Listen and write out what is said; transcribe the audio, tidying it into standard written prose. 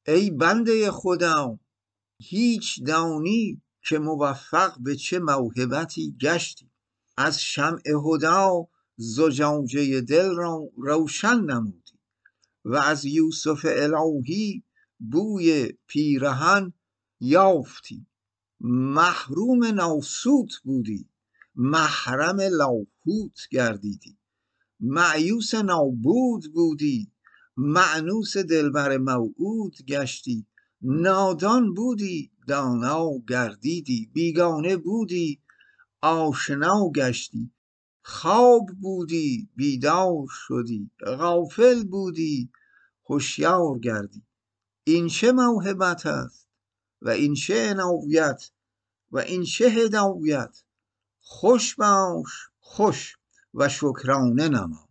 ای بنده خدا، هیچ دانی که موفق به چه موهبتی گشتی. از شمع هدی زجاجه دل را روشن نمودی و از یوسف الهی بوی پیرهن یافتی. محروم ناسوت بودی، محرم لاهوت گردیدی. مأیوس نابود بودی، مأنوس دلبر موعود گشتی. نادان بودی، دانا گردیدی. بیگانه بودی، آشنا گشتی. خواب بودی، بیدار شدی. غافل بودی، هوشیار گردی. این چه موهبت است و این چه عنایت و این چه هدایت. خوش باش خوش و شکرانه نما.